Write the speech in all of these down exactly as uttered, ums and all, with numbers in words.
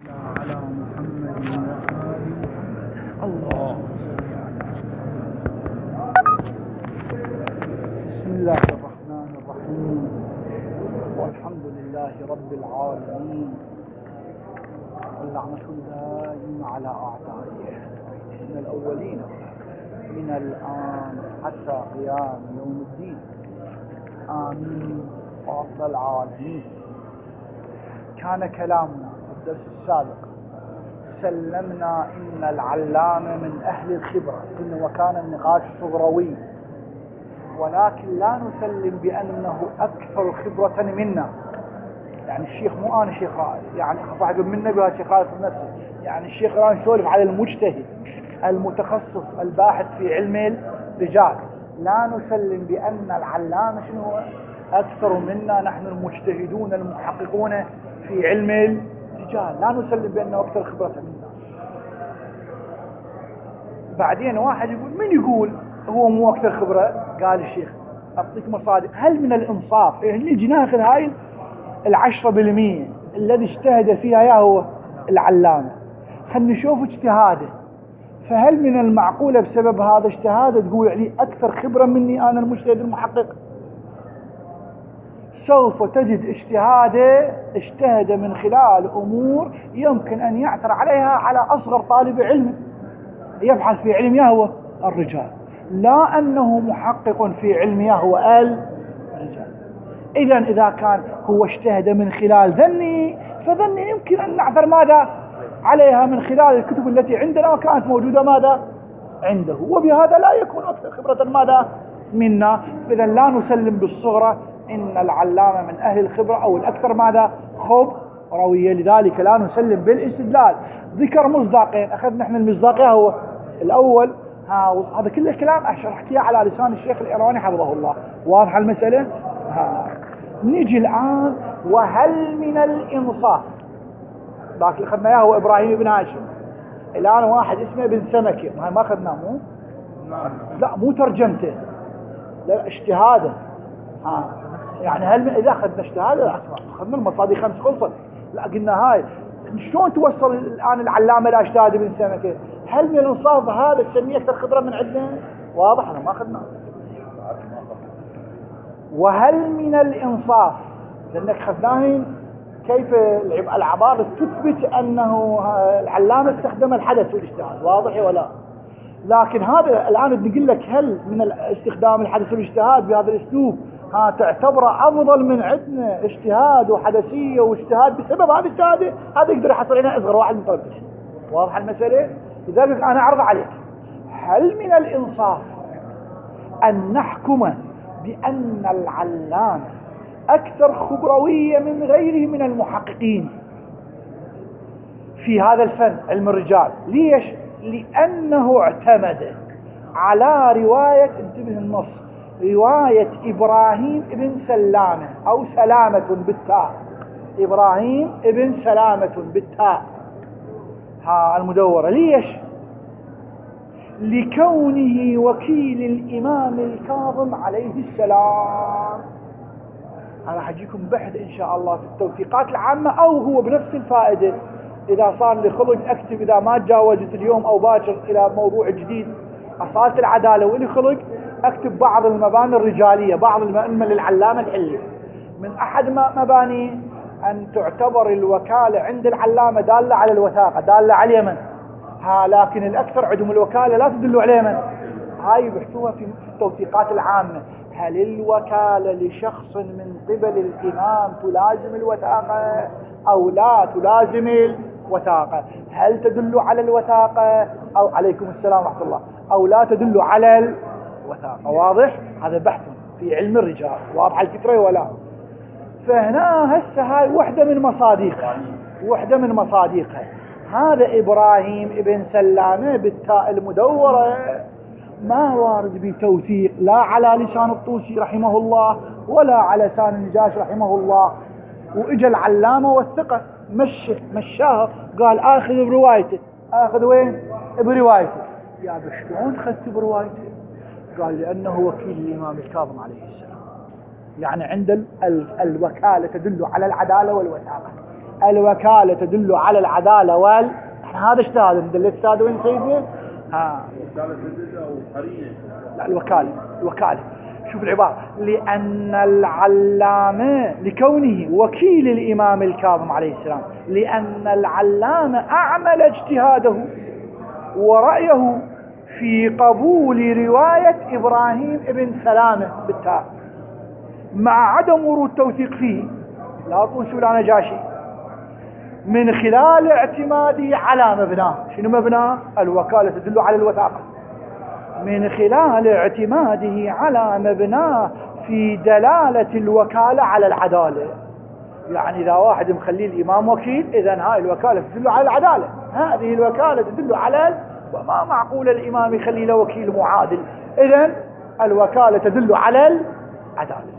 على محمد وآل محمد. الله بسم الله الرحمن الرحيم، والحمد لله رب العالمين، واللعنة دائمة على أعدائه من الأولين من الآن حتى قيام يوم الدين. آمين رب العالمين. كان كلامنا في الدرس السابق سلمنا إن العلامة من أهل الخبرة، إنه وكان النقاش صغروي، ولكن لا نسلم بأنه أكثر خبرة منا. يعني الشيخ مو أنا شيخ رائد، يعني خف واحد منا بها الشيخ رائد في نفسه، يعني الشيخ رائد نسولف على المجتهد المتخصص الباحث في علم الرجال. لا نسلم بأن العلامة شنو هو أكثر منا، نحن المجتهدون المحققون في علم الرجال لا نسلم بأنه أكثر خبرة منا. بعدين واحد يقول من يقول هو مو أكثر خبرة؟ قال الشيخ أعطيك مصادر. هل من الإنصاف يعني نجي ناخذ هاي العشرة بالمية الذي اجتهد فيها يا هو العلامة، خلنا نشوف اجتهاده، فهل من المعقولة بسبب هذا اجتهاده تقول عليه أكثر خبرة مني أنا المجتهد المحقق؟ سوف تجد اجتهاده اجتهد من خلال أمور يمكن أن يعثر عليها على أصغر طالب علم يبحث في علم يهوى الرجال، لا أنه محقق في علم يهوى الرجال. إذا إذا كان هو اجتهد من خلال ذني، فذني يمكن أن نعثر ماذا عليها من خلال الكتب التي عندنا وكانت موجودة ماذا عنده، وبهذا لا يكون أكثر خبرة ماذا منا. إذا لا نسلم بالصغرى إن العلامة من أهل الخبرة أو الأكثر ماذا خبروية، لذلك لا نسلم بالاستدلال. ذكر مصداقين، أخذنا احنا المصداقية هو الأول، ها هذا كله كلام أشرح إياه على لسان الشيخ الإيراني حفظه الله. واضحة المسألة؟ ها نيجي الآن، وهل من الإنصاف؟ ذاك اللي أخذنا إياه هو إبراهيم بن هاشم، الآن واحد اسمه بن سمكة، ما ما أخذناه مو؟ لا مو ترجمته، لا اجتهاده. ها يعني هل إذا أخذنا اجتهاده أخذنا المصادر خمس خلصت، لا قلنا هاي شلون توصل الآن العلامة لا اجتهاد بن سمكة؟ هل من الإنصاف هذا تسميه أكثر خبرة من عندنا؟ واضح أنا ما أخذناه. وهل من الإنصاف، لأنك أخذناهن كيف العبارة تثبت أنه العلامة استخدم الحدث والاجتهاد، واضح ولا؟ لكن هذا الآن نقول لك هل من استخدام الحدث والاجتهاد بهذا الأسلوب ها تعتبره أفضل من عندنا اجتهاد وحدثية واجتهاد بسبب هذا الاجتهاد؟ هذا يقدر يحصل هنا أصغر واحد من طلبة العلم. واضح المسألة؟ لذلك أنا أعرض عليك، هل من الإنصاف أن نحكم بأن العلامة أكثر خبروية من غيره من المحققين في هذا الفن علم الرجال؟ ليش؟ لأنه اعتمد على رواية، انتبه النص، رواية إبراهيم ابن سلامة أو سلامة بالتاء، إبراهيم ابن سلامة بالتاء ها المدورة. ليش؟ لكونه وكيل الإمام الكاظم عليه السلام. أنا حجيكم بحث إن شاء الله في التوثيقات العامة، أو هو بنفس الفائدة إذا صار لي خلق أكتب إذا ما تجاوزت اليوم أو باكر إلى موضوع جديد أصالة العدالة وإلي خلق أكتب بعض المباني الرجالية، بعض المباني للعلامة الحلي. من أحد مباني أن تعتبر الوكالة عند العلامة دالة على الوثاقة، دالة على اليمن، ها لكن الأكثر عندهم الوكالة لا تدل على اليمن. هاي بحثوها في التوثيقات العامة. هل الوكالة لشخص من قبل الإمام تلازم الوثاقة أو لا تلازم الوثاقة؟ هل تدل على الوثاقة أو عليكم السلام ورحمة الله أو لا تدل على الوثاقة؟ واضح؟ هذا بحث في علم الرجال. واضح الفكرة ولا؟ فهنا هسه هاي وحدة من مصادقها، وحدة من مصادقها هذا إبراهيم ابن سلامة بالتاء المدورة ما وارد بتوثيق لا على لسان الطوسي رحمه الله ولا على لسان النجاش رحمه الله. وإجا العلامة والثقة مشى مشاها قال آخذ بروايته. آخذ وين؟ بروايته. يا بشلون خذت بروايته؟ قال لأنه وكيل الإمام الكاظم عليه السلام. يعني عند ال ال الوكالة تدل على العدالة والوثاقة. الوكالة تدل على العدالة وال هذا اجتهاد. دلت اجتهاد وين سيدنا؟ ها الوكالة تدل أو قرينة؟ لا الوكالة الوكالة شوف العبارة، لأن العلامة لكونه وكيل الإمام الكاظم عليه السلام، لأن العلامة أعمل اجتهاده ورأيه في قبول رواية إبراهيم ابن سلامة بالتاء مع عدم ورود توثيق فيه لا طوسي ولا نجاشي من خلال اعتماده على مبناه. شنو مبناه؟ الوكالة تدل على الوثاقة. من خلال اعتماده على مبناه في دلالة الوكالة على العدالة. يعني إذا واحد مخليه الإمام وكيل، إذن هاي الوكالة تدل على العدالة. هذه الوكالة تدل على، وما معقول الإمام يخلي له وكيل معادل، إذن الوكالة تدل على العدالة.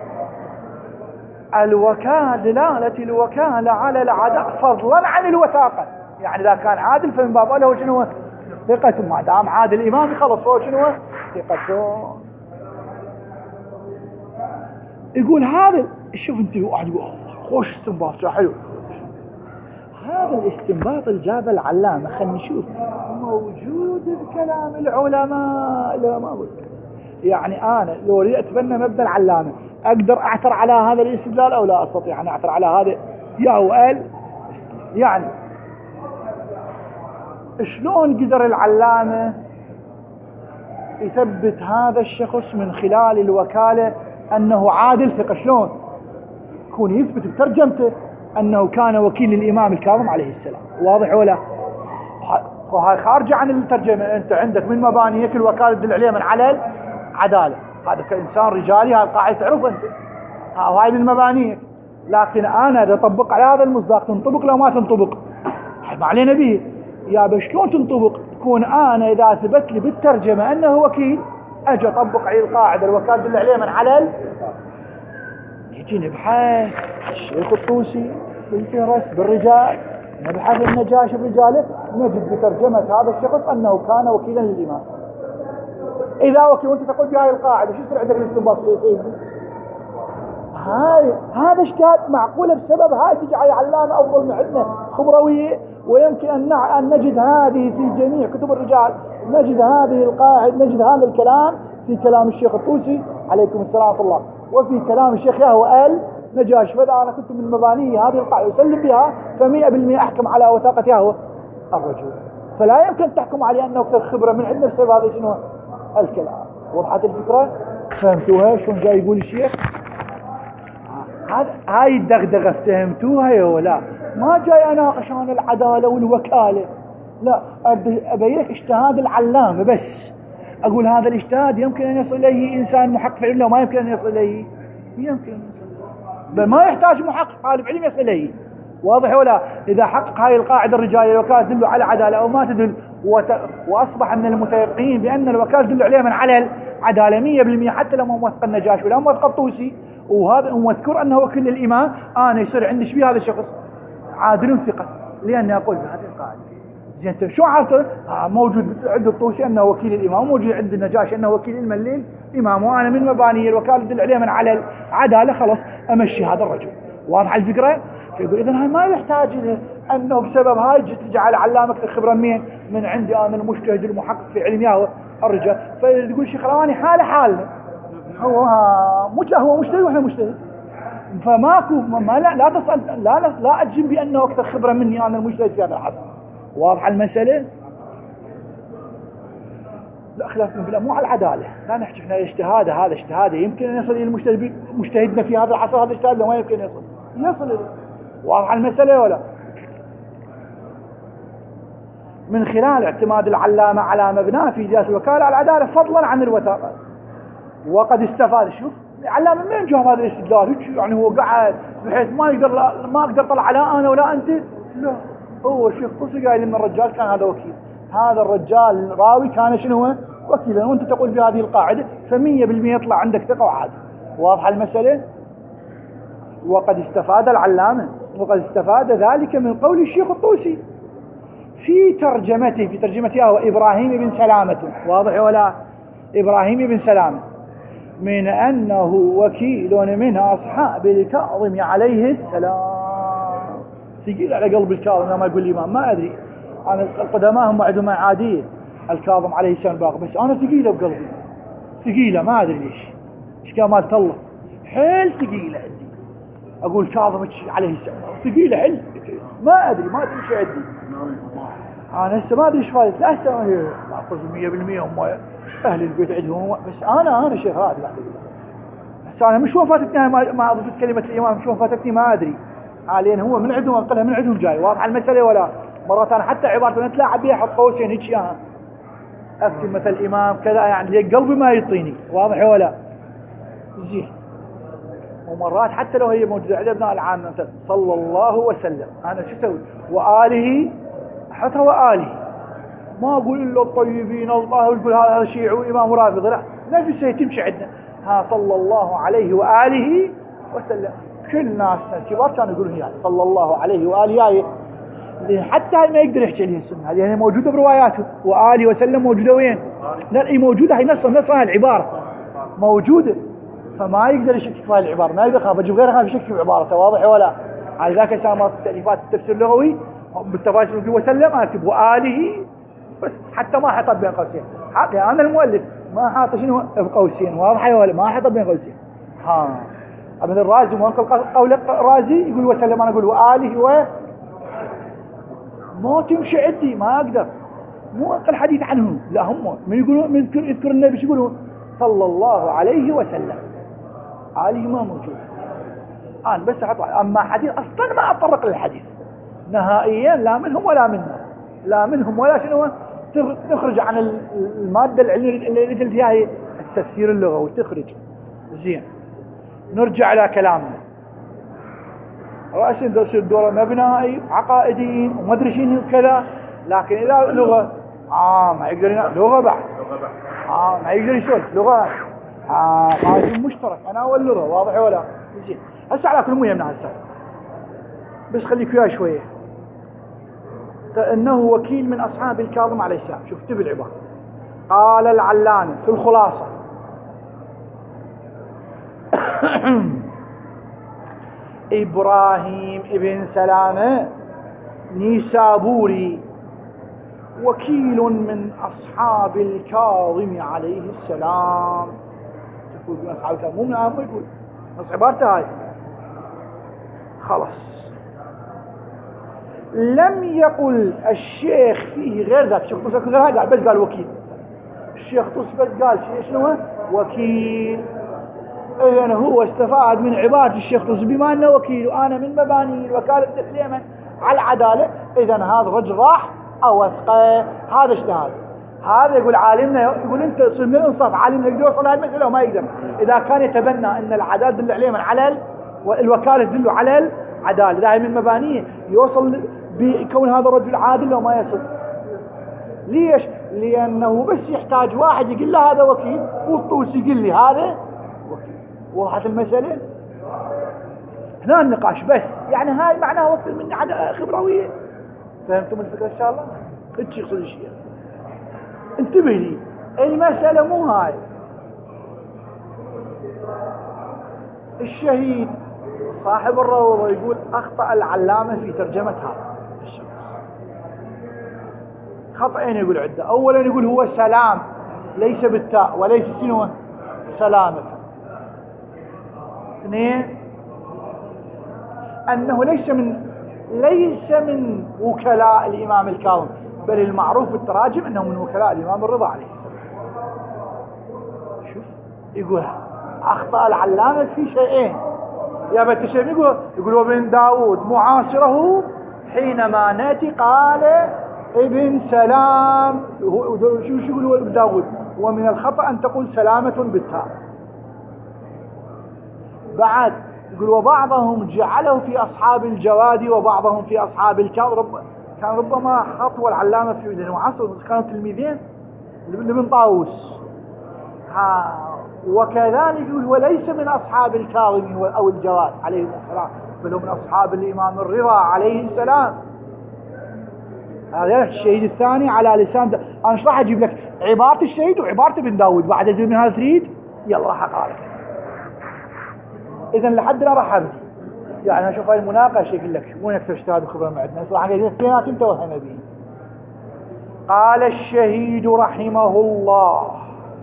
الوكالة دلالة الوكالة على العدالة فضلا عن الوثاقة. يعني إذا كان عادل فمن باب أوله شنو؟ ثقة. ما دام عادل الإمام خلص فهو شنو؟ ثقة. يقول هذا، شوف انت واحد يقول خوش استنباط شو حلو، هذا الاستنباط اللي جابه العلامة خلينا نشوف موجود بكلام العلماء لا ما موجود. يعني أنا لو اريد أتبنى مبدأ العلامة أقدر أعثر على هذا الاستدلال أو لا أستطيع أن أعثر على هذا؟ يا هو قال يعني شلون قدر العلامة يثبت هذا الشخص من خلال الوكالة أنه عادل ثقة؟ شلون يكون يثبت بترجمته أنه كان وكيل الإمام الكاظم عليه السلام؟ واضح ولا؟ وهاي خارجة عن الترجمة. أنت عندك من مبانيك الوكالة تدل عليه من على العدالة، هذا كإنسان رجالي هاي القاعدة تعرف أنت، هاي من مبانيك. لكن أنا إذا أطبق على هذا المصداق تنطبق لو ما تنطبق ما علينا به. يا بشلون تنطبق؟ تكون أنا إذا أثبت لي بالترجمة أنه وكيل أجي أطبق عليه القاعدة الوكالة تدل عليه من على، يجي نبحث الشيخ الطوسي بالفهرس بالرجال، نبحث النجاشي برجاله، نجد بترجمة هذا الشخص أنه كان وكيلا للإمام. إذا وكيل وأنت تقول بهاي القاعدة شو يصير عندك الاستنباط يا سيدي؟ هاي هذا اجتهاد معقولة بسبب هاي تجعل علامة أفضل من عندنا خبروية، ويمكن أن أن نجد هذه في جميع كتب الرجال، نجد هذه القاعدة، نجد هذا الكلام في كلام الشيخ الطوسي عليكم السلام ورحمة الله، وفي كلام الشيخ ياهو آل نجاش. فإذا أنا كنت من مباني هذه القاعدة يسلم بها فمئة بالمئة أحكم على وثاقة ياهو الرجل، فلا يمكن تحكم عليه أنه أكثر خبرة من عندنا بسبب هذا شنو الكلام. وضحت الفكرة؟ فهمتوها شلون جاي يقول الشيخ؟ هاي الدغدغة افتهمتوها يا ولا؟ ما جاي اناقش عن العدالة والوكالة، لا ابيك اجتهاد العلامة بس. اقول هذا الاجتهاد يمكن ان يصل اليه انسان محقق في العلم، ما يمكن ان يصل اليه، يمكن ان يصل إليه. بل ما يحتاج محقق طالب علم يصل اليه. واضح ولا؟ اذا حقق هاي القاعدة الرجالية الوكالة تدل على عدالة او ما تدل، وت... واصبح من المتيقين بان الوكالة تدل عليها من على العدالة مية بالمية، حتى لو ما موثق النجاشي ولا موثق الطوسي وهذا ومذكور انه وكيل الامام، انا يصير عندي شبيه هذا الشخص عادل ثقة لاني اقول بهذه القاعده. زين انت شو عرفت؟ آه موجود عند الطوسي انه وكيل الامام، موجود عند النجاشي انه وكيل المليل امام، وانا من مباني الوكاله تدل عليه من على العداله، خلاص امشي هذا الرجل. واضح الفكره؟ فيقول اذا هاي ما يحتاج إذا انه بسبب هاي تجعل علامه اكثر خبره من من عندي انا المجتهد المحقق في علم ياهو الرجال. فيقول شيخ رواني حاله حالنا، هو مش هو مجتهد واحنا مجتهد، فماكو ما لا لا تصل لا لا اجزم بانه اكثر خبره مني انا المجتهد في هذا العصر. واضحه المساله؟ لا خلاف من بالله مو على العداله، لا نحكي احنا الاجتهاد هذا اجتهاده يمكن ان يصل الى المجتهد مجتهدنا في هذا العصر، هذا الاجتهاد لو ما يمكن يصل يصل إليه. واضحه المساله ولا؟ من خلال اعتماد العلامه على مبناه في ذات الوكاله على العداله فضلا عن الوثاقه. وقد استفاد، شوف العلامه من جاب هذا الاستدلال؟ يعني هو قاعد بحيث ما يقدر ما اقدر طلع لا انا ولا انت، لا هو الشيخ طوسي قايل ان الرجال كان هذا وكيل، هذا الرجال راوي كان شنو هو؟ وكيلا، وانت تقول بهذه القاعده فمية بالمية يطلع عندك ثقه وعادل. واضحه المساله؟ وقد استفاد العلامه وقد استفاد ذلك من قول الشيخ الطوسي في ترجمته في ترجمته هو ابراهيم بن سلامه. واضح ولا؟ ابراهيم بن سلامه من أنه وكيل من أصحاب الكاظم عليه السلام. ثقيل على قلب الكاظم ما يقول الإمام. ما أدري أنا القدماء هم عندهم عادية الكاظم عليه السلام باقي، بس أنا ثقيلة بقلبي، ثقيلة ما أدري ليش، إشكال مالت الله حيل ثقيلة عندي. أقول كاظم عليه السلام ثقيلة حيل، ما أدري ما تمشي عندي. أنا هسه ما أدري إيش فايدة، لا هسه هي أقصد مية بالمية هم أهل البيت عندهم، بس أنا أنا شيخ راتب بعد بس أنا مش شلون فاتتني ما أضفت كلمة الإمام شلون فاتتني ما أدري. حاليا هو من عندهم أنقلها من عندهم جاي واضح المسألة. ولا مرات أنا حتى عبارة نتلاعب بيها أحط قوسين هيك إياها أكتب مثل الإمام كذا يعني قلبي ما يطيني واضح ولا زين. ومرات حتى لو هي موجودة عند ابناء العامة مثلا صلى الله وسلم أنا شو أسوي وآله أحطها وآله، ما أقول إلا الطيبين الله ويقول هذا هذا شيعي وإمام رافض، لا نفسه تمشي عندنا ها صلى الله عليه وآله وسلم. كل ناسنا الكبار كانوا يقولون يعني صلى الله عليه وآله آية، حتى هاي ما يقدر يحكي عليها السنة هذه يعني موجودة برواياته وآله وسلم موجودة وين؟ لا هي موجودة هي نص نص هاي العبارة موجودة، فما يقدر يشكك في هاي العبارة، ما يقدر خاف أجيب غيره خاف يشكك في عبارته واضح ولا؟ على ذاك سامات التأليفات التفسير اللغوي بالتفاسير وسلم أكتب وآله بس حتى ما حط بين قوسين، يعني أنا المؤلف ما حاط شنو بقوسين واضحة ولا ما حط بين قوسين. ها ابن الرازي وانقل قول الرازي يقول وسلم أنا أقول وآله و ما تمشي عندي ما أقدر مو أنقل حديث عنهم، لا هم من يقولون من يذكر يذكر النبي شو يقولون صلى الله عليه وسلم آله ما موجود. أنا بس أحط أما حديث أصلا ما أتطرق للحديث نهائيا لا منهم ولا منا، لا منهم ولا شنو تخرج عن المادة العلمية اللي قلت فيها هي التفسير اللغوي تخرج. زين نرجع إلى كلامنا. رأسا درس الدورة مبنائي عقائديين وما أدري شنو كذا، لكن إذا لغة آه ما يقدر ينام لغة بعد آه ما يقدر يسولف لغة آه قاعد مشترك أنا واللغة واضح ولا زين. هسه على كل مهم هسه بس خليك وياي شوية. إنه وكيل من أصحاب الكاظم عليه السلام. شفت بالعبارة قال العلامة في الخلاصة إبراهيم ابن سلامة نيسابوري وكيل من أصحاب الكاظم عليه السلام. تقول من أصحاب الكاظم مو من عام يقول نص عبارته هاي خلص. لم يقل الشيخ فيه غير ذاك، الشيخ طوس غير هذا قال بس قال وكيل. الشيخ طوس بس قال شيء شنو هو وكيل. إذن هو استفاد من عبارة الشيخ طوس بما أنه وكيل وأنا من مباني وكالة اليمن على العدالة، إذن هذا الرجل راح أوثقه. هذا اجتهاد. هذا يقول عالمنا يقول أنت صير من الإنصاف عالمنا يقدر يوصل هذه المسألة وما يقدر. إذا كان يتبنى أن العدالة تدل عليه من على والوكالة تدل على العدالة، إذا هي من مبانيه يوصل بكون هذا الرجل عادل وما يصل. ليش؟ لأنه بس يحتاج واحد يقول له هذا وكيل والطوس يقول لي هذا وكيل. وضحت المسألة؟ هنا النقاش بس يعني هاي معناها وقت من عادة خبروية. فهمتم الفكرة إن شاء الله؟ إيش يقصد الشيء؟ انتبه لي المسألة مو هاي. الشهيد صاحب الروضة يقول أخطأ العلامة في ترجمة هذا الشخص. خطأين يقول عدة. أولا يقول هو سلام ليس بالتاء وليس سنوة سلامة. اثنين أنه ليس من ليس من وكلاء الإمام الكاظم، بل المعروف في التراجم أنه من وكلاء الإمام الرضا عليه السلام. شوف يقول أخطأ العلامة في شيئين. يا بتشم يقول يقول وابن داود معاصره حينما نأتي قال ابن سلام. شو شو يقول ابن داود؟ ومن الخطأ أن تقول سلامة بالتاء. بعد يقول وبعضهم جعله في أصحاب الجواد وبعضهم في أصحاب الكاظم. رب كان ربما خطوة العلامة في لأنه عصر كانوا تلميذين لابن طاووس. ها وكذلك يقول وليس من أصحاب الكاظم أو الجواد عليه السلام، بل هو من أصحاب الإمام الرضا عليه السلام. هذا الشهيد الثاني على لسان دا. أنا ايش راح أجيب لك عبارة الشهيد وعبارة ابن داود بعد أزيد من هذا تريد؟ يلا راح أقرأ لك هسه. إذن لحدنا راح أبدي يعني اشوف هاي المناقشه يقول لك وين اكثر اجتهاد وخبره ما عندنا صراحه قاعدين اثنينات انت وهم به. قال الشهيد رحمه الله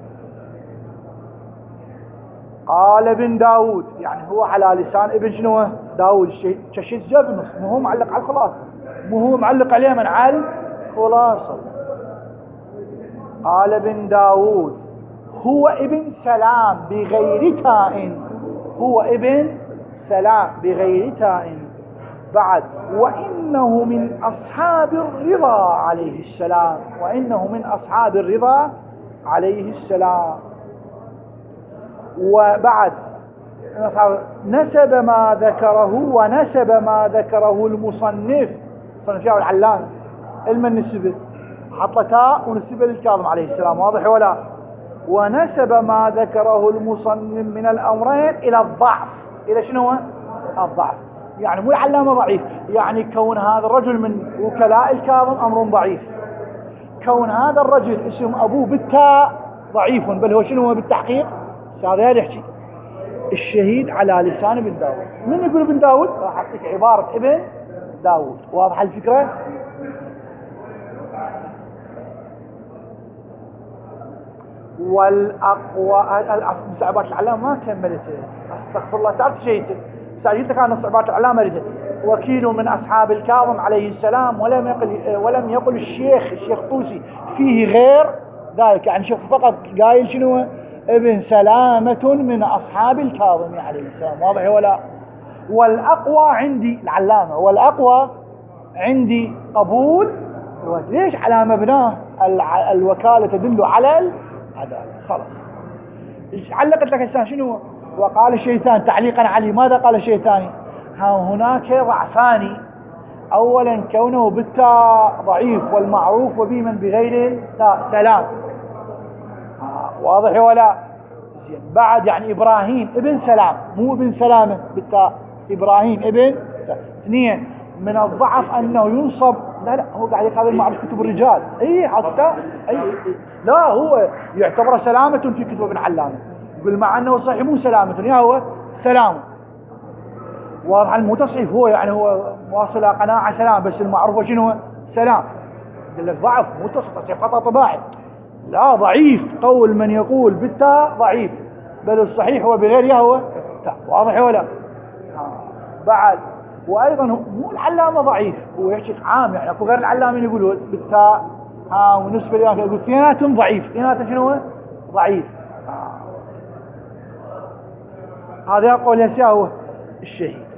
قال ابن داود، يعني هو على لسان ابن شنو داود الشهيد، الشهيد جاب النص مو هو معلق على الخلاصه، مو هو معلق عليه من على الخلاصه. قال ابن داود هو ابن سلام بغير تاء، هو ابن سلام بغير تاء. بعد وإنه من أصحاب الرضا عليه السلام، وإنه من أصحاب الرضا عليه السلام. وبعد نسب ما ذكره ونسب ما ذكره المصنف صنف يا العلامة علم النسبة، حط تاء ونسبة للكاظم عليه السلام، واضح ولا؟ ونسب ما ذكره المصنف من الأمرين إلى الضعف. إلى شنو؟ الضعف. يعني مو العلامة ضعيف، يعني كون هذا الرجل من وكلاء الكاظم أمر ضعيف، كون هذا الرجل اسم أبوه بالتاء ضعيف، بل هو شنو بالتحقيق؟ هذا يحكي الشهيد على لسان ابن داود. من يقول ابن داود؟ راح أعطيك عبارة ابن داود، واضحة الفكرة؟ والأقوى عبارة العلامة ما كملته، استغفر الله سألت شهيدته سأجد لك عن نص عبارة العلامة ريته. وكيل من أصحاب الكاظم عليه السلام ولم يقل ولم يقل الشيخ الشيخ طوسي فيه غير ذلك، يعني شيخ فقط قايل شنو؟ ابن سلامة من أصحاب الكاظم عليه السلام، واضح ولا؟ والأقوى عندي العلامة، والأقوى عندي قبول. ليش؟ على مبناه الوكالة تدل على العدالة. خلاص علقت لك الإنسان شنو؟ وقال الشيء الثاني تعليقا عليه، ماذا قال الشيء الثاني؟ ها هناك ضعفان، أولا كونه بالتاء ضعيف والمعروف وبمن بغير التاء سلام، واضح ولا؟ زين. بعد يعني إبراهيم ابن سلام، مو ابن سلامة بالتاء، إبراهيم ابن سلام. اثنين من الضعف أنه ينصب، لا لا هو قاعد يقابل معروف كتب الرجال، اي حتى اي, أي. لا هو يعتبر سلامة في كتب ابن علامة، يقول مع أنه صحيح مو سلامة، يا هو سلام، واضح مو تصحيف، هو يعني هو واصل قناعة سلام، بس المعروف شنو؟ سلام. يقول لك ضعف مو تصحيح خطأ طباعي، لا ضعيف قول من يقول بالتاء ضعيف، بل الصحيح هو بغير يهوى تاء، واضح ولا؟ بعد وأيضا مو العلامة ضعيف، هو يحكي عام، يعني اكو غير العلامين يقولوا بالتاء ها ونسبة لي يقول اثنيناتهم ضعيف، اثنيناتهم شنو؟ ضعيف. هذا قول يساوي الشهيد.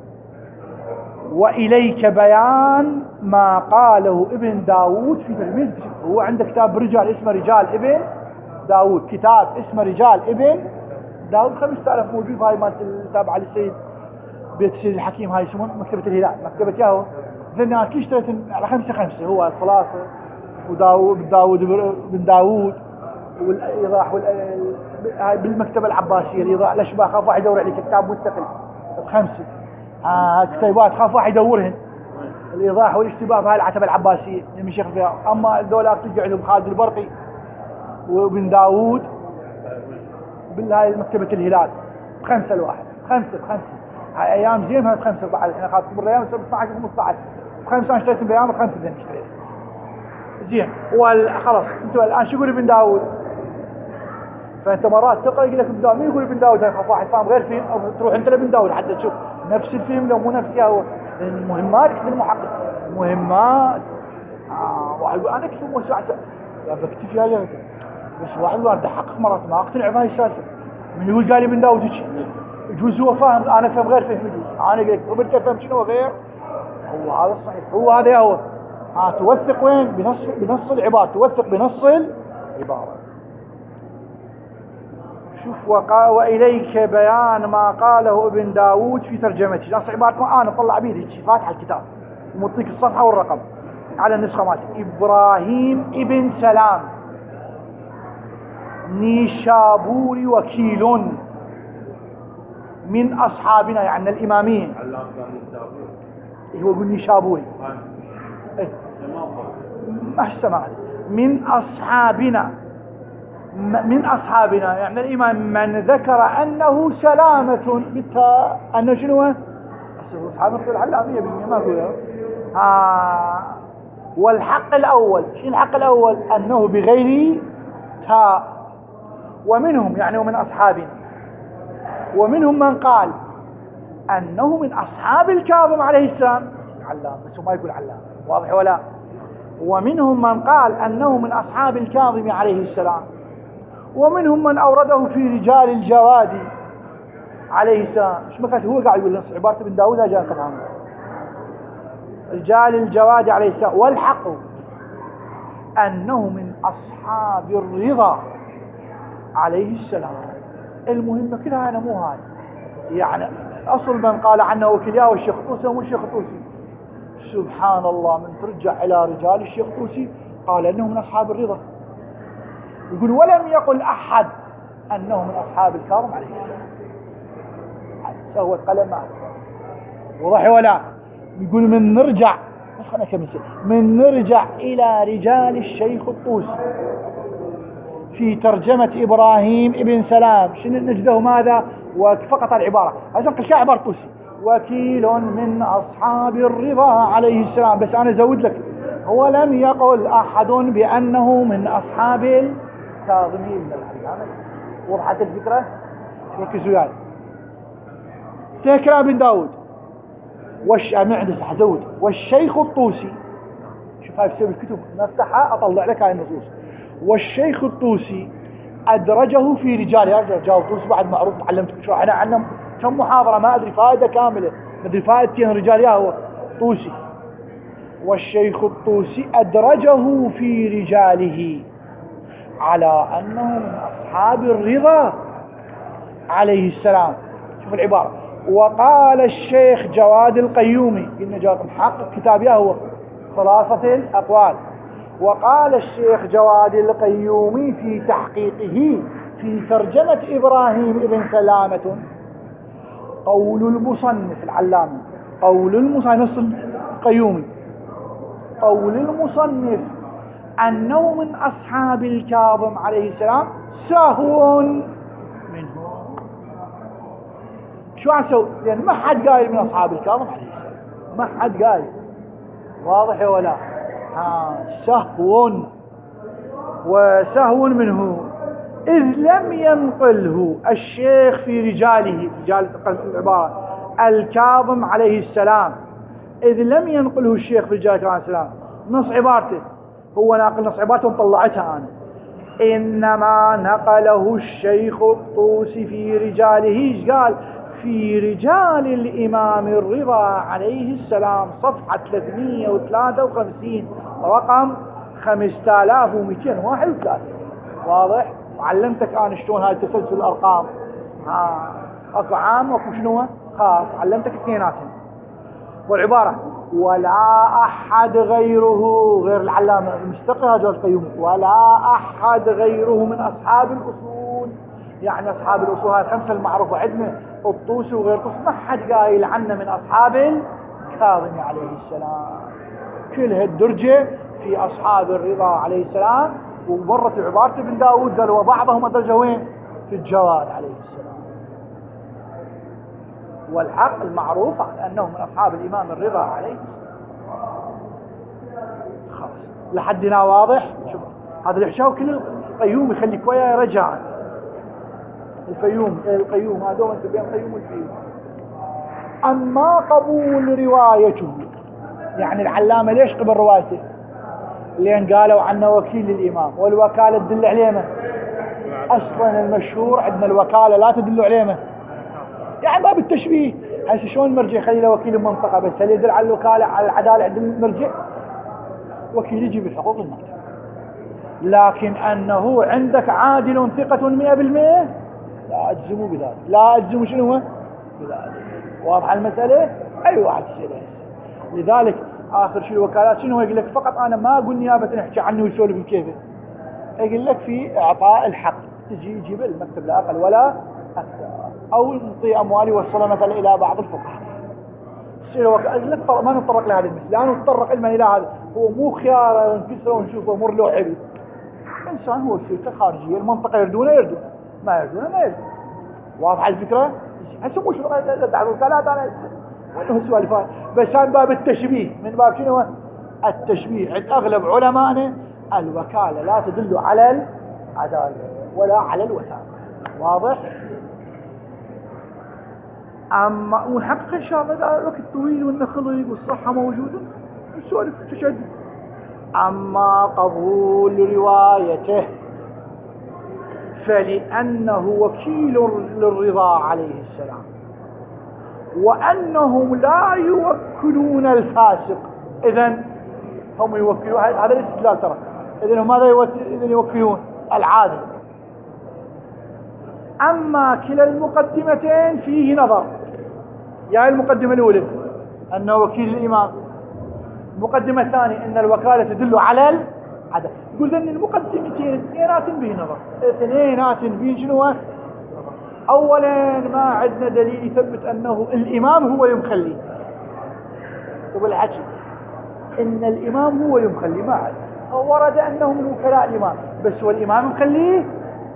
وإليك بيان ما قاله ابن داود في تلميذ، هو عنده كتاب رجال اسمه رجال ابن داود، كتاب اسمه رجال ابن داود، خمسة آلاف موجود، هاي مالت التابعة للسيد بيت سيد الحكيم، هاي يسمون مكتبة الهلال، مكتبة ياهو ذنها كل اشتريت على خمسة خمسة، هو الخلاصة وداود داود بن داود والإيضاح وال... هاي بالمكتبة العباسية الإيضاح الأشباه، خاف واحد يدور عليك كتاب مستقل بخمسة، ها كتيبات خاف واحد يدورهن، الإيضاح والاشتباه بهاي العتبة العباسية من شيخ فيها. أما الدولة تلقى عندهم خالد البرقي وابن داود بالهاي مكتبة الهلال بخمسة الواحد، خمسة بخمسة، هاي أيام زين هاي بخمسة بعد، إحنا خاص كبر الأيام صار اثناعش وخمسطعش بخمسة، أنا اشتريت بأيام بخمسة ذن اشتريت زين. وخلاص أنتوا الآن شو يقول ابن داود؟ فأنت مرات تقرأ يقول لك ابن داود، مين يقول ابن داود؟ هاي خاف واحد فاهم غير فيلم، أو تروح أنت لابن داود حتى تشوف نفس الفيلم لو مو نفس هو المهمات عند المحقق، مهمات آه واحد يقول أنا كيف موسوعة لا بكتفي هاي، بس واحد يقول أنا أحقق مرات ما أقتنع بهاي السالفة، من يقول قال ابن داود هيك يجوز هو فاهم أنا فهم غير فهم يجوز، أنا قلت قبل تفهم شنو غير، هو هذا الصحيح، هو هذا هو ها توثق وين؟ بنص بنص العبارة، توثق بنص العبارة. شوف وقا وإليك بيان ما قاله ابن داود في ترجمته، نص عبارة أنا طلع بيدي فاتح الكتاب ومطيك الصفحة والرقم على النسخة مالتي. إبراهيم ابن سلام نيشابوري وكيل من أصحابنا، يعني الإمامية، هو يقول نيشابوري إيه؟ ما سمع من أصحابنا، من أصحابنا يعني الإمام من ذكر أنه سلامة بالتاء، أنه شنو؟ بس اصحاب النقطة العلامية بالمية ماكو ها. والحق الأول، شو الحق الأول؟ أنه بغير تاء. ومنهم يعني ومن أصحابنا، ومنهم من قال أنه من أصحاب الكاظم عليه السلام، علام بس ما يقول علام، واضح ولا؟ ومنهم من قال أنه من أصحاب الكاظم عليه السلام، ومنهم من أورده في رجال الجواد عليه السلام. ايش مكانت هو قاعد يقول نص عبارة ابن داود جاء عنه رجال الجواد عليه السلام. والحق أنه من أصحاب الرضا عليه السلام. المهمة كلها أنا مو هاي، يعني أصل من قال عنه وكلياه والشيخ طوسي ومو الشيخ طوسي. سبحان الله، من ترجع إلى رجال الشيخ طوسي قال أنه من أصحاب الرضا، يقول ولم يقل أحد أنه من أصحاب الكاظم عليه السلام. سهوة قلم معه، وضح ولا؟ يقول من نرجع، بس خلنا نكمل، من نرجع إلى رجال الشيخ الطوسي في ترجمة إبراهيم ابن سلام، شنو نجده ماذا؟ وفقط العبارة هذا نقل كعبارة طوسي، وكيل من أصحاب الرضا عليه السلام. بس أنا أزود لك، هو لم يقل أحد بأنه من أصحاب الكاظمين من العلامة. وضحت الفكرة؟ ركزوا يعني تكرى بن داود وش معدس حزود والشيخ الطوسي. شوف هاي بسبب الكتب نفتحها أطلع لك هاي النصوص. والشيخ الطوسي أدرجه في رجاله. رجال رجال الطوسي بعد معروف، تعلمت شرحنا عنه كم محاضرة ما أدري فائدة كاملة، ما أدري فائدتين رجال يا هو طوسي. والشيخ الطوسي أدرجه في رجاله على أنه من أصحاب الرضا عليه السلام. شوف العبارة. وقال الشيخ جواد القيومي، قلنا جواد محقق كتاب يا هو خلاصة الأقوال. وقال الشيخ جواد القيومي في تحقيقه في ترجمة إبراهيم ابن سلامة، قول المصنف العلامة، قول المصنف نص القيومي، قول المصنف أنه من أصحاب الكاظم عليه السلام سهو منه. شو عسوا؟ لأن ما حد قايل من أصحاب الكاظم عليه السلام، ما حد قايل، واضح ولا؟ ها سهو، وسهو منه إذ لم ينقله الشيخ في رجاله، في رجال العبارة الكاظم عليه السلام، إذ لم ينقله الشيخ في رجال عليه السلام. نص عبارته هو ناقل نص عبارته ومطلعتها أنا، إنما نقله الشيخ الطوسي في رجاله. إيش قال؟ في رجال الإمام الرضا عليه السلام، صفحة ثلاثمئة وثلاثة وخمسين رقم خمسة آلاف ومئتين وواحد وثلاثين. واضح؟ وعلمتك أنا شلون هاي تسلسل الأرقام. ها أكو عام وأكو شنو خاص، علمتك اثنيناتهم. والعبارة ولا أحد غيره، غير العلامة المستقي هذا القيوم، ولا أحد غيره من أصحاب الأصول. يعني أصحاب الأصول هاي الخمسة المعروفة عندنا، الطوسي وغير طوسي، ما حد قايل عنا من أصحاب الكاظم عليه السلام. كل هالدرجة في أصحاب الرضا عليه السلام. ومرت عبارة ابن داود قال وبعضهم أدرجه وين؟ في الجواد عليه السلام. والحق المعروف أنه من أصحاب الإمام الرضا عليه السلام. خلاص لحدنا واضح. شوف هذا الحشاو كل القيوم يخليك ويا رجعا الفيوم القيوم هذول نسميهم القيوم والفيوم. أما قبول روايته، يعني العلامة ليش قبل روايته؟ لأن قالوا عنه وكيل للإمام، والوكالة تدل عليه. أصلا المشهور عندنا الوكالة لا تدل عليه، يعني باب التشبيه. هسه شلون المرجع يخلي له وكيل المنطقة؟ بس هل يدل على الوكالة على العدالة عند المرجع؟ وكيل يجي بالحقوق المكتب. لكن أنه عندك عادل ثقة مئة بالمئة لا أجزموا بذلك، لا أجزموا شنو بذلك. واضح المسألة؟ أي واحد يسأله هسه. لذلك آخر شيء الوكالات شنو يقول لك؟ فقط أنا ما أقول نيابة نحكي عنه ويسولف الكيفة، يقول لك في إعطاء الحق تجي يجيب المكتب لا أقل ولا أكثر، أو نعطي أموالي وصلها مثلا إلى بعض الفقهاء. يصير وك... ما نتطرق لهذا المثل، لا نتطرق علما إلى هذا، هو مو خيار ونكسره ونشوفه مر له حلو. إنسان هو سيرته خارجية، المنطقة يردونه يردون، ما يردونه ما يردون. واضح الفكرة؟ هسه مو شو دعوا الوكالات أنا وانه السؤال فاهم، بس من باب التشبيه، من باب شنو التشبيه. عند اغلب علمائنا الوكاله لا تدل على العداله ولا على الوثاقه. واضح؟ اما ونحقق ان شاء الله اذا الوقت طويل والنخلق والصحه موجوده نسولف تشد. اما قبول روايته فلانه وكيل للرضا عليه السلام، وانهم لا يوكلون الفاسق، اذن هم يوكلون، هذا الاستدلال ترى، اذن هم ماذا يوكلون؟ العادل. اما كلا المقدمتين فيه نظر. يعني المقدمه الاولى انه وكيل الامام، المقدمه الثانيه ان الوكاله تدل على العدل. يقول ذن المقدمتين اثنينات به نظر، اثنينات به شنو؟ اولا ما عندنا دليل يثبت انه الامام هو يمخلي. طب الحكي ان الامام هو يمخلي ما عندنا، ورد انه من وكلاء الامام، بس هو الامام مخليه.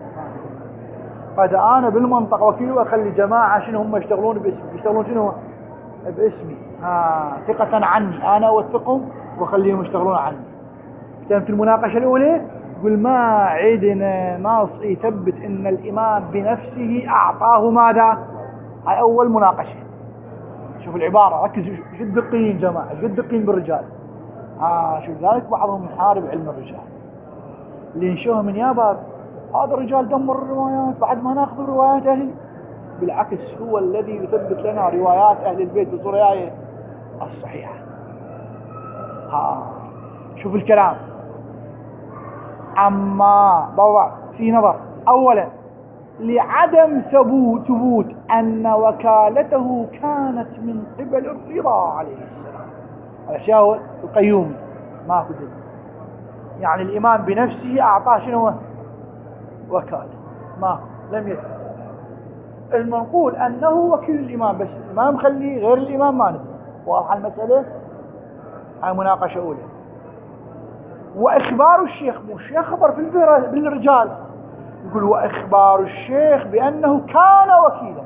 قد انا بالمنطقه وكيل واخلي جماعه شنو هم يشتغلون باسمي، يشتغلون شنو؟ باسمي، ها ثقه عني، انا اوثقهم واخليهم يشتغلون عني. في المناقشه الاولى يقول ما عندنا نص يثبت ان الامام بنفسه اعطاه ماذا؟ هاي اول مناقشه. شوف العباره، ركزوا جد دقيقين جماعه، جد دقيقين بالرجال. اه شوف ذلك بعضهم يحارب علم الرجال لينشوه من يا باب هذا الرجال دمر الروايات بعد ما ناخذ روايات اهل. بالعكس هو الذي يثبت لنا روايات اهل البيت بصورة الصحيحه. ها شوف الكلام. اما بابا في نظر، اولا لعدم ثبوت ثبوت ان وكالته كانت من قبل الرضا عليه السلام. الاشياء هو القيومي ما كذب، يعني الامام بنفسه اعطاه شنو؟ وكاله، ما لم يثبت. المنقول انه وكيل الامام، بس الامام خليه، غير الامام ما ندري. واضحه المساله؟ هاي مناقشه اولى. واخبار الشيخ، مو الشيخ خبر في بالرجال، يقول واخبار الشيخ بانه كان وكيلا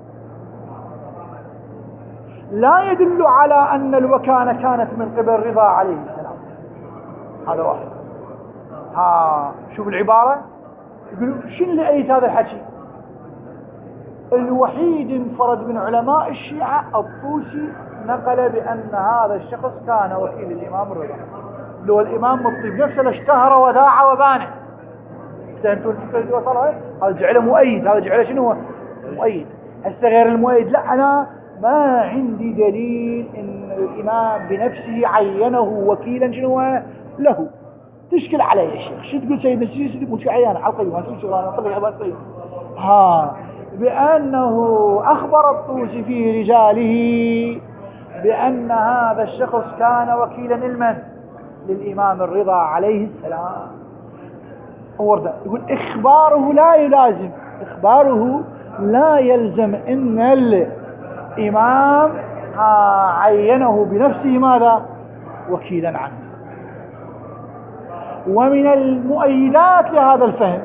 لا يدل على ان الوكاله كانت من قبل الرضا عليه السلام. هذا واحد. ها شوف العباره، يقول شنو اللي ايت هذا الحكي؟ الوحيد انفرد من علماء الشيعة الطوسي نقل بأن هذا الشخص كان وكيل الإمام الرضا. لو الإمام الطيب نفسه لاشتهر وذاع وبانع. فهمتوا الفكرة اللي وصلها؟ هذا جعله مؤيد، هذا جعله شنو هو؟ مؤيد. هسه غير المؤيد لا، أنا ما عندي دليل إن الإمام بنفسه عينه وكيلا شنو له. تشكل علي يا شيخ، شو تقول سيدنا سيدي مو عيانه على القيم، ما تقول شغلانه طلع على القيم. ها بأنه أخبر الطوسي في رجاله بأن هذا الشخص كان وكيلا لمن؟ للإمام الرضا عليه السلام. ورده يقول إخباره لا يلازم، إخباره لا يلزم إن الإمام عينه بنفسه ماذا؟ وكيلا عنه. ومن المؤيدات لهذا الفهم،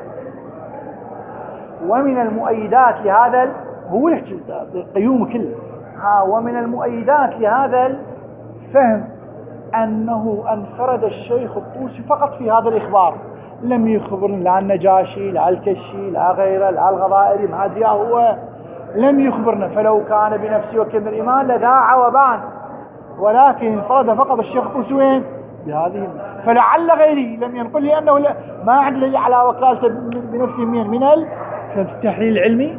ومن المؤيدات لهذا ال... هو يحكي القيوم كله. ها ومن المؤيدات لهذا الفهم أنه انفرد الشيخ الطوسي فقط في هذا الإخبار، لم يخبرنا لا النجاشي لا الكشي لا غيره لا الغضائري ما أدري هو، لم يخبرنا. فلو كان بنفسه وكيل الإمام لذاع وبان، ولكن انفرد فقط الشيخ الطوسي وين؟ بهذه. فلعل غيره لم ينقل لي أنه ما عنده دليل على وكالته بنفسه من من التحليل العلمي.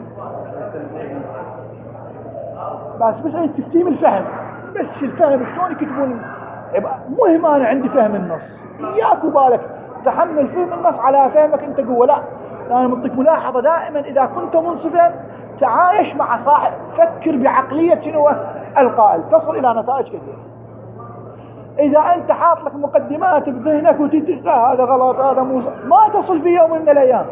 بس بس تفتيم الفهم، بس الفهم شلون يكتبون. مهم انا عندي فهم النص، اياك وبالك تحمل فهم النص على فهمك انت قوه. لا، انا منطق ملاحظه دائما، اذا كنت منصفا تعايش مع صاحب، فكر بعقليه شنو القائل، تصل الى نتائج كثيره. اذا انت حاط لك مقدمات بذهنك وتدري هذا غلط هذا مو، ما تصل في يوم من الايام.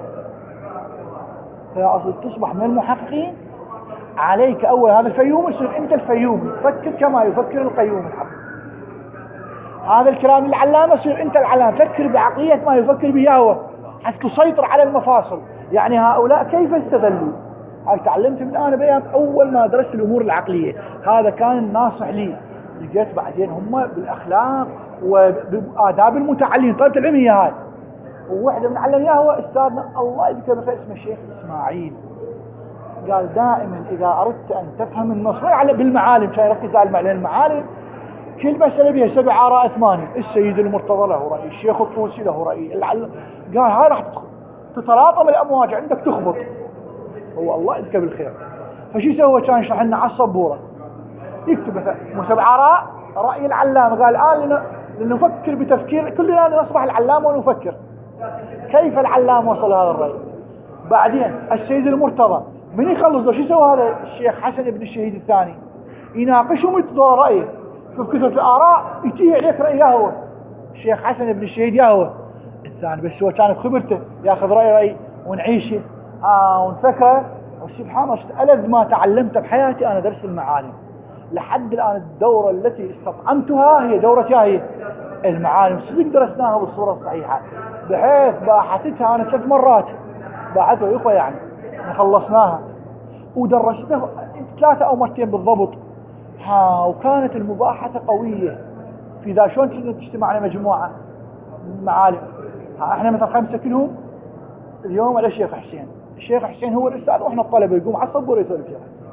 فاصل تصبح من المحققين. عليك اول هذا الفيوم يصير انت الفيومي، فكر كما يفكر القيوم الحق. هذا الكلام العلامه يصير انت العلامه، فكر بعقليه ما يفكر بها هو، حتى تسيطر على المفاصل. يعني هؤلاء كيف استدلوا؟ هاي تعلمت من انا بايام اول ما درست الامور العقليه. هذا كان الناصح لي. لقيت بعدين هم بالاخلاق وباداب المتعلمين طلبه العلم هي هاي. وواحده من علم اياه هو استاذنا الله يذكره بالخير اسمه الشيخ اسماعيل. قال دائما اذا اردت ان تفهم النص على بالمعالم، كان يركز على المعالم. كل مساله بها سبع اراء ثمانيه، السيد المرتضى له راي، الشيخ الطوسي له راي، قال هاي راح تتلاطم الامواج عندك تخبط. هو الله يذكره بالخير. فشي سوى؟ كان يشرح لنا على السبوره يكتب مثلا سبع اراء راي العلامه. قال الان لنفكر بتفكير كلنا نصبح العلامه ونفكر كيف العلامه وصل هذا الراي. بعدين السيد المرتضى من يخلص له شو يسوي هذا الشيخ حسن بن الشهيد الثاني؟ يناقشهم ويتدور رايه. شوف كثرة الآراء يتيه عليك رأيه هو الشيخ حسن بن الشهيد يا هو الثاني، بس هو كان بخبرته ياخذ رأي رأي ونعيشه آه ونفكره. وسبحان الله ألذ ما تعلمت بحياتي أنا درس المعالم. لحد الآن الدورة التي استطعمتها هي دورة هي المعالم. صدق درسناها بالصورة الصحيحة، بحيث باحثتها أنا ثلاث مرات باحثها يا إخوة يعني خلصناها ودرستها ثلاثة أو مرتين بالضبط. ها وكانت المباحثة قوية في ذا. شلون كنا تجتمعنا مجموعة معالم؟ ها احنا مثلا خمسة كلهم اليوم على الشيخ حسين. الشيخ حسين هو الأستاذ وإحنا الطلبة، يقوم على الصبور يسولف الشيخ حسين.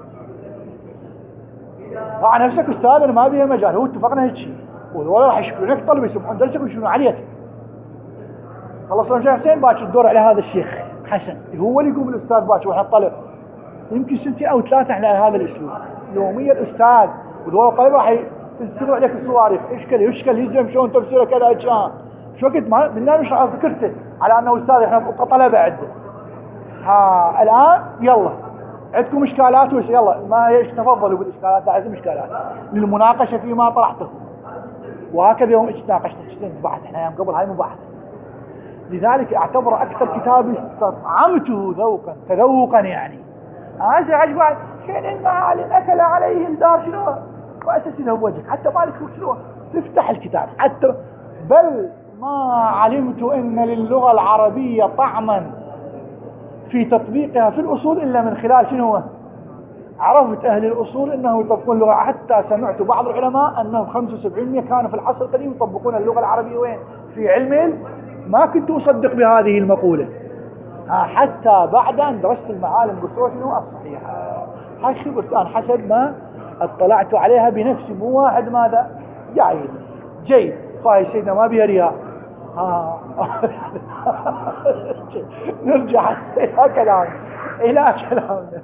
ضع نفسك أستاذ أنا ما بيها مجال، هو اتفقنا هيك شيء ولا راح يشكرونك الطلبة يسمعون درسك ويشكرون عليك. خلصنا الشيخ حسين باكر الدور على هذا الشيخ حسن، هو اللي يقوم الأستاذ باكر وإحنا الطلبة. يمكن سنتين أو ثلاثة احنا على هذا الأسلوب. يوميا الأستاذ ودول الطلبة راح تنسلوا عليك الصواريخ، اشكال يشكل يزم شلون تفسيره كذا كذا. شو وقت ما من نام نشرح فكرته على انه استاذ احنا طلبه عده. ها الان يلا عندكم اشكالات ويس يلا ما تفضلوا بالاشكالات، لا عندكم اشكالات للمناقشه فيما طرحته. وهكذا يوم تناقشت بحث احنا ايام قبل هاي مباحثه. لذلك اعتبر اكثر كتاب استطعمته ذوقا تذوقا يعني. هذا عجبا كان المعالم اكل عليه الدار شنو واسس له بوجهك حتى مالك شنو تفتح الكتاب حتى. بل ما علمت ان للغه العربيه طعما في تطبيقها في الاصول الا من خلال شنو عرفت اهل الاصول انه يطبقون اللغه. حتى سمعت بعض العلماء انهم خمسة وسبعين بالمئة كانوا في العصر القديم يطبقون اللغه العربيه وين في علم. ما كنت اصدق بهذه المقوله حتى بعد ان درست المعالم بالصوره شنو الصحيحه. هاي خبرت انا حسب ما اطلعت عليها بنفسي، مو واحد ماذا جاي جيد خاي سيدنا ما بيها رياء. ها نرجع الى كلام الى كلامنا.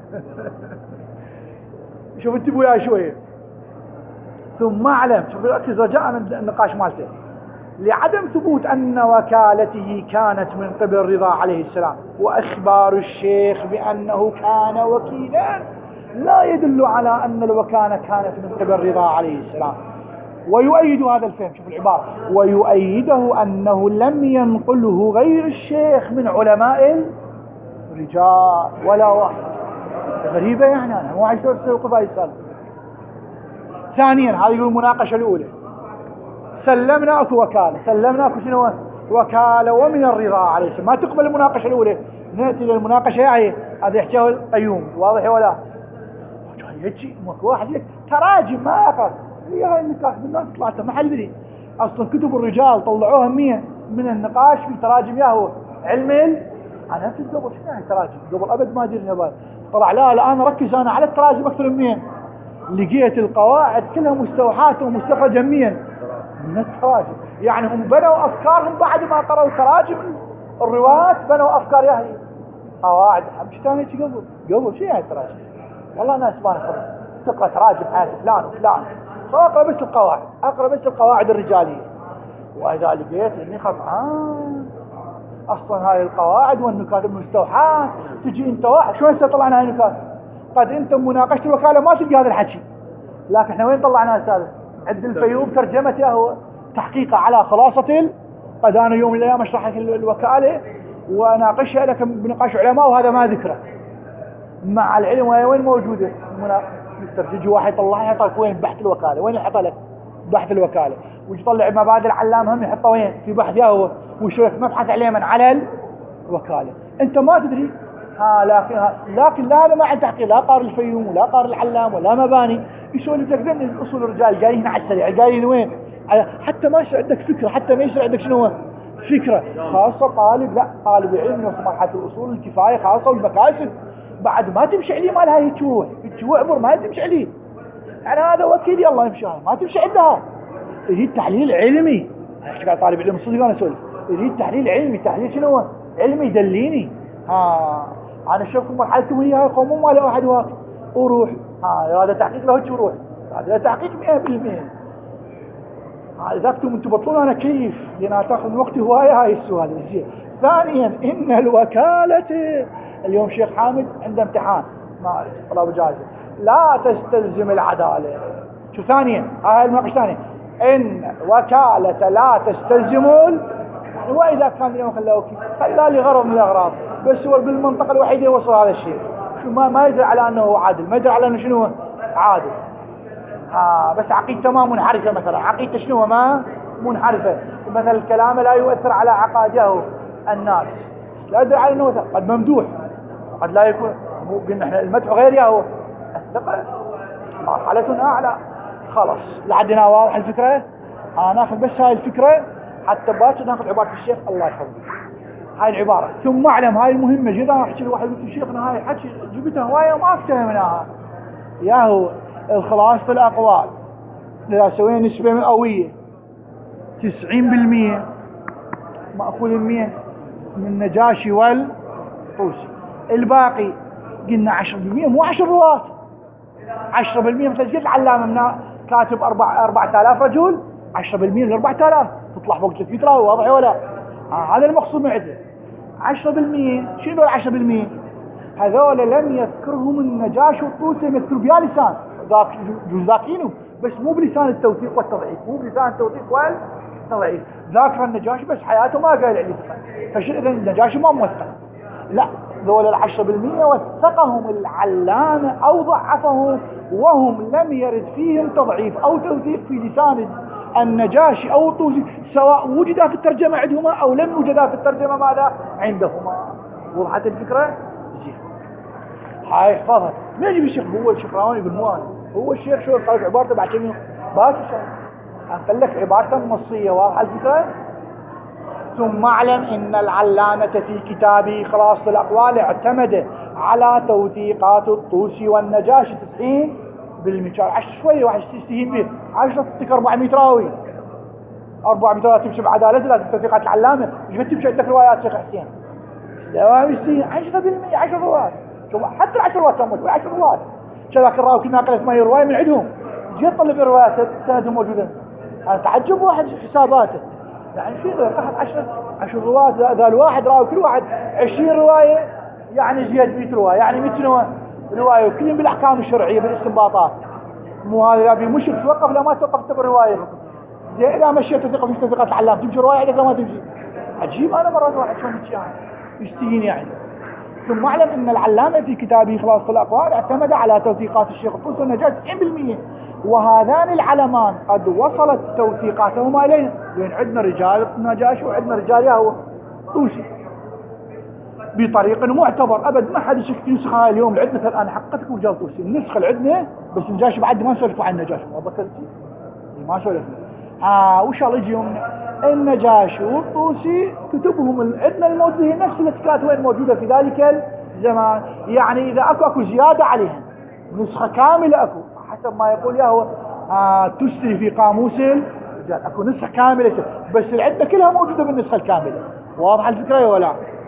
شوف انتبهوا وياي شويه. ثم اعلم شوف ركز رجاء النقاش مالته. لعدم ثبوت أن وكالته كانت من قبل الرضا عليه السلام وأخبار الشيخ بأنه كان وكيلا لا يدل على أن الوكالة كانت من قبل الرضا عليه السلام. ويؤيد هذا الفهم شوف العبارة ويؤيده أنه لم ينقله غير الشيخ من علماء الرجال ولا واحد. غريبة يعني أنا مو عايش توقف هاي السالفة. ثانيا هذه المناقشة الأولى سلمنا اكو وكاله سلمنا اكو شنو وكاله ومن الرضا عليه السلام. ما تقبل المناقشه الاولى ناتي للمناقشه يعني هذا يحكيها القيوم واضح ولا هيك ماكو واحد لك تراجم ما اقرا هي هاي النقاش بالناس طلعت ما حد يدري اصلا كتب الرجال طلعوها مية من النقاش في تراجم ياهو علم. انا كنت قبل شنو يعني تراجم قبل ابد ما ادري بال طلع لا الان ركز انا على التراجم اكثر من مية. لقيت القواعد كلها مستوحاه ومستخرجه مية من التراجم. يعني هم بنوا أفكارهم بعد ما قرأوا تراجم الرواة بنوا أفكار ياهي قواعد مش تاني شي قبل قبل شي يعني تراجم والله ناس ما نقرأ تقرأ تراجم حياة فلان وفلان فأقرأ بس القواعد أقرأ بس القواعد الرجالية. وإذا لقيت إني خطأان أصلا هاي القواعد والنكات المستوحاة تجي أنت واحد شو هسه طلعنا هاي النكات قد أنت مناقشة الوكالة ما تلقى هذا الحكي لكن إحنا وين طلعناها سالفة عند الفيوم ترجمت ياهو تحقيقه على خلاصة قد أنا يوم من الأيام أشرح لك الوكالة وناقشها لك بنقاش علماء وهذا ما ذكره مع العلم وين موجودة يجي واحد يطلعها يحطها وين بحث الوكالة وين يحطها لك بحث الوكالة ويجي يطلع مبادئ العلام هم يحطها وين في بحث ياهو ويشوف لك مبحث عليه من على الوكالة. أنت ما تدري ها لكن ها لكن لا هذا ما عنده تحقيق، لا قارئ الفيوم ولا قارئ العلام ولا مباني، يسولف لك ذن الاصول الرجال جايين على السريع، جايين وين؟ حتى ما يصير عندك فكره، حتى ما يصير عندك شنو فكره خاصه. طالب لا طالب علم في مرحله الاصول الكفايه خاصه والمكاسب بعد ما تمشي عليه، ما لها هيك تشوع تشوع عبر ما تمشي عليه، يعني هذا وكيل يلا يمشي ما تمشي عندها. يريد تحليل علمي، احكي قال طالب علم صدق انا اسولف، يريد تحليل علمي، تحليل شنو علمي يدليني. ها انا شوفكم مرحلتكم هي هاي قوموا ما له احد واقف وروح، ها هذا تحقيق له وروح، هذا تحقيق مئة بالمئة. اذا انتم تبطلون انا كيف، لان تاخذ من وقتي هوايه هاي السؤال زين. ثانيا ان الوكاله اليوم شيخ حامد عنده امتحان ما طلب جائزه، لا تستلزم العداله. شو ثانيا هاي المناقشه ثانيه، ان وكاله لا تستلزم، يعني واذا كان اليوم خلاه وكيل خلاه لغرض من الاغراض، بس هو بالمنطقه الوحيده يوصل هذا الشيء، شو ما ما يدري على انه عادل، ما يدري على انه شنو عادل. ها بس عقيدته ما منحرفه، مثلا عقيدته شنو ما منحرفه، مثلا الكلام لا يؤثر على عقائده الناس، لا يدري على انه قد ممدوح قد لا يكون، مو قلنا احنا المدح غير ياهو الثقه مرحله اعلى. خلاص لعدنا واضح الفكره. ها ناخذ بس هاي الفكره حتى باكر ناخذ عباره الشيخ الله يحفظه، هاي العباره ثم اعلم، هاي المهمه جدا. احكي لواحد قلت شيخنا هاي حكي جبتها هوايه وما افتهمناها، ياهو الخلاصه الاقوال اذا سوينا نسبه مئويه تسعين بالمئة ماخوذ من من نجاشي والطوسي، الباقي قلنا عشرة بالمئة مو عشر رواة، عشرة بالمئة مثل قلت العلامه من كاتب أربعة أربعة آلاف رجل، عشرة بالمئة من أربعة آلاف تطلع فوق ثلاثمئة راوي، واضح ولا؟ آه هذا المقصود معده. عشرة بالمئة شنو ذول عشرة بالمئة؟ هذول لم يذكرهم النجاشي والطوسي، يذكر بها لسان ذاك جوز ذاكينه، بس مو بلسان التوثيق والتضعيف، مو بلسان التوثيق والتضعيف. ذاكر النجاشي بس حياته ما قال عليه ثقه، فاذا النجاشي ما موثق، لا ذول العشرة بالمئة وثقهم العلامه او ضعفهم، وهم لم يرد فيهم تضعيف او توثيق في لسان النجاشي او الطوسي، سواء وجدا في الترجمه عندهما او لم يوجدا في الترجمه ماذا عندهما. وضحت الفكره؟ زين هاي احفظها. ما يجي الشيخ هو الشيخ راواني بالمواني، هو الشيخ شو قال عبارته بعد كم يوم باكر شيء قال لك عبارته النصيه، واضحه الفكره. ثم اعلم ان العلامه في كتابه خلاصه الاقوال اعتمد على توثيقات الطوسي والنجاشي تسعين بالمئة. عشر شويه واحد يستهين به، عشرة تعطيك أربعمئة راوي، أربعمئة راوي تمشي بعدالته، لكن توثيقات العلامه مش بتمشي عندك روايات شيخ حسين لا يستهين. عشرة بالمئة عشر روايات، حتى العشر روايات كم مش عشر روايات، كذاك الراوي كل ناقل ثمانية روايه من عندهم، جيت طلب الروايات سندهم موجوده. انا تعجب واحد حساباته، يعني في اخذ عشر عشر روايات، اذا الواحد راوي كل واحد عشرين روايه يعني زياد مئة روايه، يعني مئة سنه روايه، وكلهم بالاحكام الشرعيه بالاستنباطات. مو هذا مش تتوقف لا ما توقف انت بالروايه، زي اذا مشيت تثق في توثيقات العلام تمشي روايه عندك ما تمشي. عجيب انا مرات واحد شلون يستهين يعني. ثم اعلم ان العلامه في كتابه خلاصه الاقوال اعتمد على توثيقات الشيخ الطوسي والنجاشي تسعين بالمئة، وهذان العلمان قد وصلت توثيقاتهما الينا، لان عندنا رجال النجاشي وعندنا رجال ياهو طوسي بطريق معتبر ابد. ما حد يشك في نسخه اليوم اللي عندنا الان حققت رجال طوسي، النسخه اللي عندنا بس النجاشي بعد ما نسولفوا عن النجاشي، ما ذكرتي ما سولفنا. ها وان شاء الله يجي يوم النجاشي والطوسي كتبهم عندنا الموجوده هي نفس التي كانت وين موجوده في ذلك الزمان، يعني اذا اكو اكو زياده عليها نسخه كامله اكو حسب ما يقول ياهو آه تسري في قاموس الرجال، اكو نسخه كامله بس اللي عندنا كلها موجوده بالنسخه الكامله. واضحه الفكره ولا؟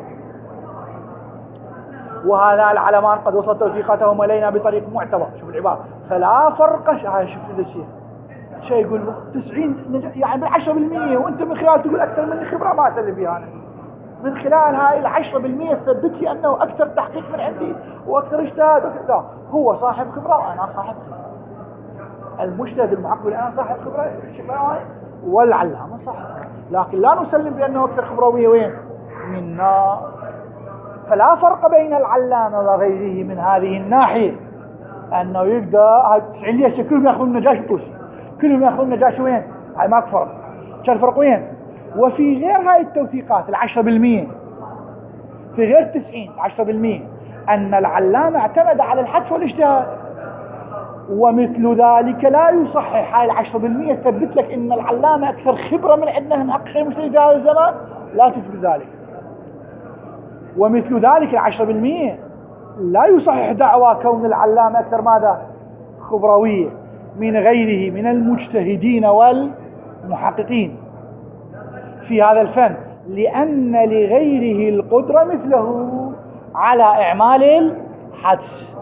وهذا العلمان قد وصلت توثيقاتهم الينا بطريق معتبر. شوف العباره، فلا فرق. هاي شوف الشيء شيء يقول تسعين يعني بالعشرة بالمئة، وانت من خلال تقول اكثر مني خبره ما اسلم بها انا، من خلال هاي العشرة بالمئة ثبت لي انه اكثر تحقيق من عندي واكثر اجتهاد. لا هو صاحب خبره وانا صاحب خبره، المجتهد المحقق انا صاحب خبره الشيخ والعلامه صاحب، لكن لا نسلم بانه اكثر خبره وهي وين منا. فلا فرق بين العلامه وغيره من هذه الناحيه، انه يقدر هاي تسعين ليش كلهم ياخذون النجاشي الطوسي، كلهم ياخذون النجاشي وين؟ هاي ماك فرق. شو الفرق وين؟ وفي غير هاي التوثيقات العشرة بالمئة، في غير التسعين عشرة بالمئة أن العلامة اعتمد على الحدس والاجتهاد، ومثل ذلك لا يصحح. هاي العشرة بالمئة تثبت لك أن العلامة أكثر خبرة من عندنا المحققين المسلمين في هذا الزمان؟ لا تثبت ذلك. ومثل ذلك العشرة بالمئة لا يصحح دعوى كون العلامة أكثر ماذا؟ خبروية من غيره من المجتهدين والمحققين في هذا الفن، لأن لغيره القدرة مثله على إعمال الحدس،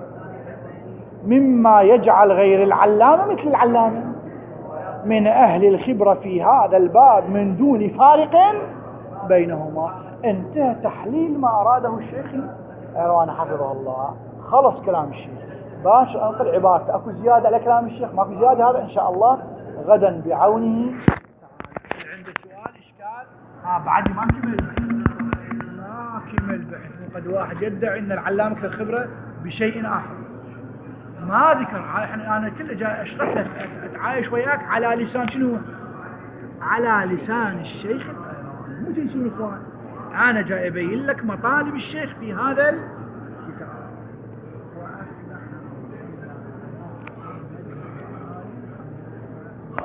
مما يجعل غير العلامة مثل العلامة من أهل الخبرة في هذا الباب من دون فارق بينهما. انتهى تحليل ما أراده الشيخ العرواني حفظه الله. خلص كلام الشيخ، باش أنقل عبارته. أكو زيادة على كلام الشيخ؟ ماكو زيادة. هذا إن شاء الله غدا بعونه. عنده سؤال إشكال؟ آه بعد ما كمل ما كمل بحث. قد واحد يدعي أن العلامة أكثر خبرة بشيء آخر ما ذكر. أنا كله جاي أشرح لك، أتعايش وياك على لسان شنو؟ على لسان الشيخ العرواني، مو تنسون إخوان. أنا جاي أبين لك مطالب الشيخ في هذا